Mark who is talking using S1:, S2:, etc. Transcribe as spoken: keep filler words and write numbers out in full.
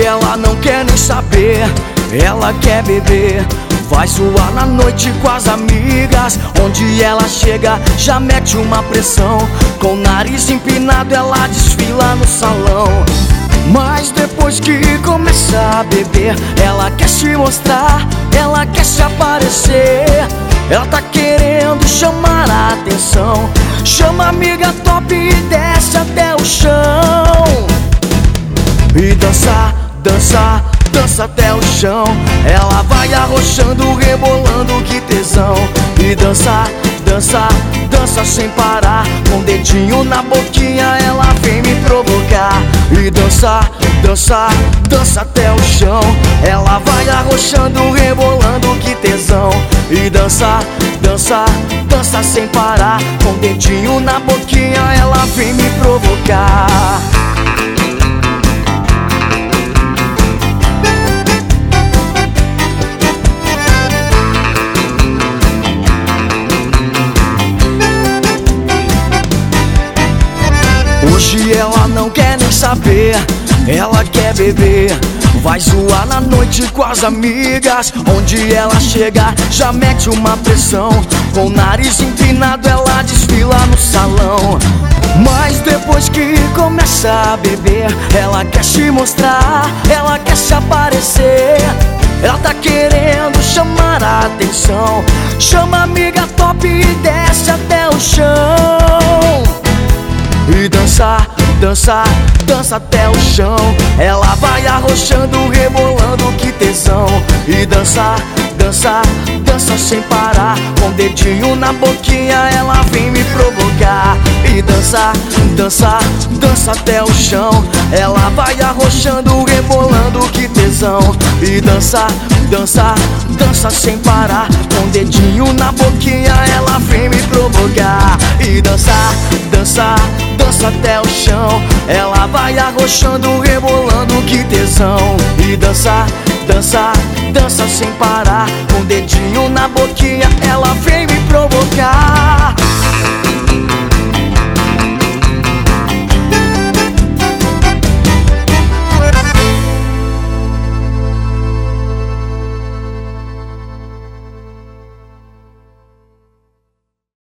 S1: ela não quer nem saber, ela quer beber. Vai zoar na noite com as amigas, onde ela chega já mete uma pressão. Com o nariz empinado ela desfila no salão. Mas depois que começa a beber, ela quer se mostrar, ela quer se aparecer. Ela tá querendo chamar a atenção. Chama a amiga top e desce até o chão. E dança, dança, dança até o chão. Ela vai arrochando, rebolando, que tesão. E dança, dança, dança sem parar. Com o dedinho na boquinha ela vem me provocar. E dança, dança, dança até o chão. Ela vai arrochando, rebolando, que tesão. E dança, dança, dança sem parar. Com o dedinho na boquinha ela vem me provocar. Hoje ela não quer nem saber, ela quer beber. Vai zoar na noite com as amigas, onde ela chega já mete uma pressão. Com o nariz empinado ela desfila no salão. Mas depois que começa a beber, ela quer se mostrar, ela quer se aparecer. Ela tá querendo chamar a atenção. Chama a amiga top e desce até o chão. E dança, dança, dança até o chão. Ela vai arrochando, rebolando, que tesão. E dança, dança, dança sem parar. Com o dedinho na boquinha ela vem me provocar. E dança, dança, dança até o chão. Ela vai arrochando, rebolando, que tesão. E dança, dança, dança sem parar. Com o dedinho na boquinha ela vem me provocar. E dança, dança, dança até o chão. Ela vai arrochando, rebolando, que tesão. E dança, dança, dança sem parar. Com o dedinho na boquinha ela vem me provocar.